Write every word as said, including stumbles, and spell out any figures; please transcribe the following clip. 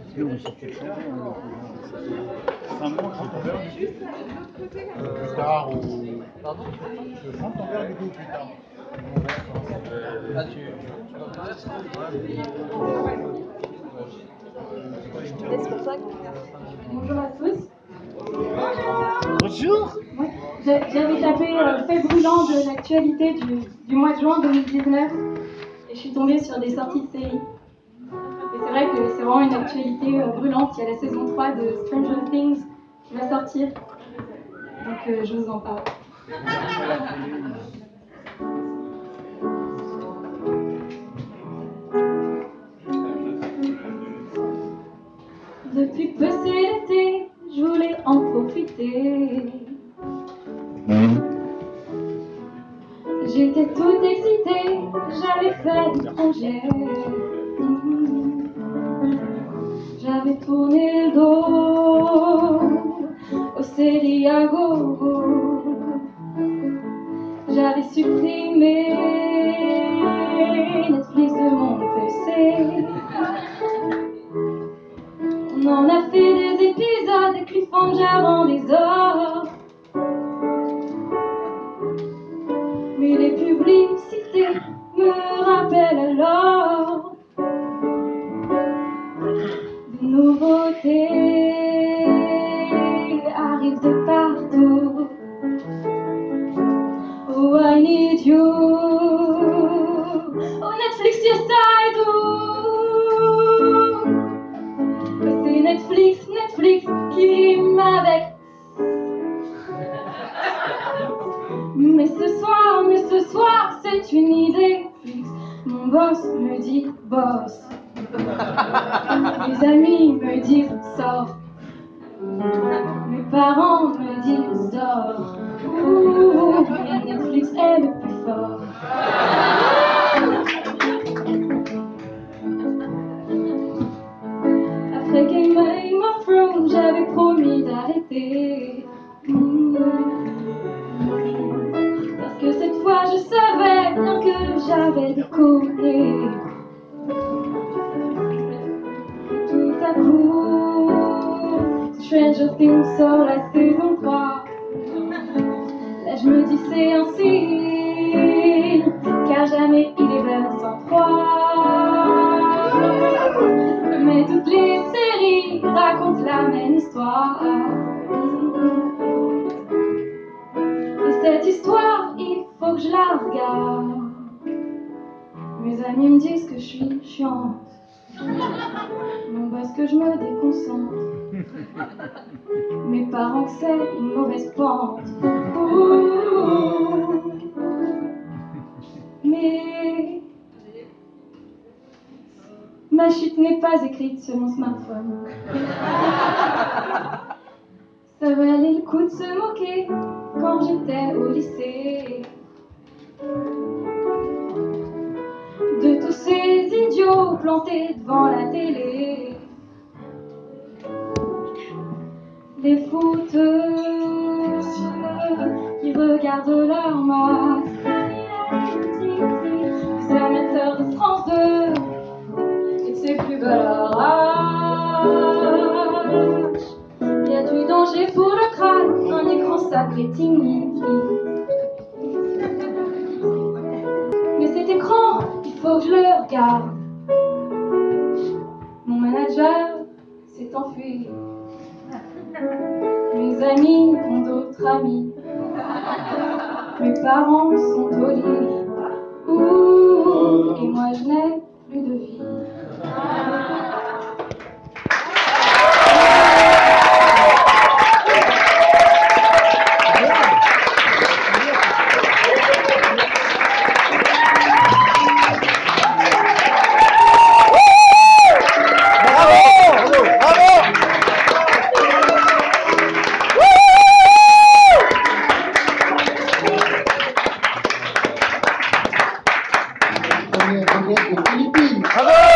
Mais on s'est fait changer, hein, cinq mois, prends ton verre du coup. Plus tard ou. Pardon? Je prends ton verre du coup plus tard. Mon verre sera Ah, tu. Bonjour à tous. Bonjour. Ouais. J'avais tapé euh, fait brûlant de l'actualité du, du mois de juin deux mille dix-neuf et je suis tombée sur des sorties de séries. Et c'est vrai que c'est vraiment une actualité euh, brûlante. Il y a la saison trois de Stranger Things qui va sortir. Donc euh, je vous en parle. Depuis que c'est l'été, je voulais en profiter. J'étais toute excitée, j'avais fait du projet. J'avais tourné le dos au séries à gogo. J'avais supprimé Netflix de mon P C. On en a fait des épisodes, des cliffhangers en désordre. Mais les publicités me rappellent alors des nouveautés arrivent de partout. Oh, I need you. Oh, Netflix, yes, I do. C'est Netflix, Netflix qui m'avait. Mais ce soir, mais ce soir, c'est une idée fixe. Mon boss me dit boss. Mes amis me disent sors. Mes parents me disent dors. Ouh, mais Netflix est le plus fort. Après Game of Thrones, j'avais promis d'arrêter. Mmh. Parce que cette fois je savais bien que j'avais déconné. Tout à coup, Stranger Things sort la saison trois. Là je me dis c'est un signe, car jamais il est vers cent trois. Mais toutes les séries racontent la même histoire. Et cette histoire, il faut que je la regarde. Mes amis me disent que je suis chiante. Non, parce que je me déconcentre. Mes parents que c'est une mauvaise pente. Ouh. Mais ma chute n'est pas écrite sur mon smartphone. Ça valait le coup de se moquer quand j'étais au lycée. De tous ces idiots plantés devant la télé. Des fouteux qui regardent leur masque. Les amateurs de France deux et de ses plus belles arraches. Il y a du danger pour le crâne, un écran sacré tingli. Mais cet écran, il faut que je le regarde. Mon manager s'est enfui. Mes amis ont d'autres amis. Mes parents sont au lit. Ouh, et moi je n'ai plus de vie. Philippines. Bravo.